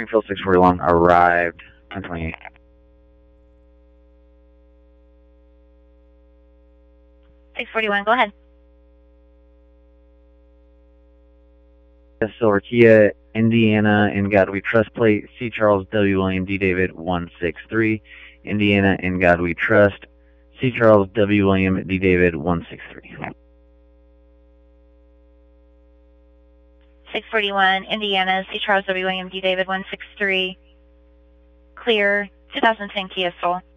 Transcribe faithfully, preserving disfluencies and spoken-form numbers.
Springfield six forty-one arrived, ten twenty-eight. six forty-one, go ahead. Silver Kia, Indiana, in God We Trust plate, C. Charles W. William D. David one six three, Indiana, in God We Trust, C. Charles W. William D. David one six three. six forty-one, Indiana, C. Charles W. William D. David one six three, clear, two thousand ten Kia Soul.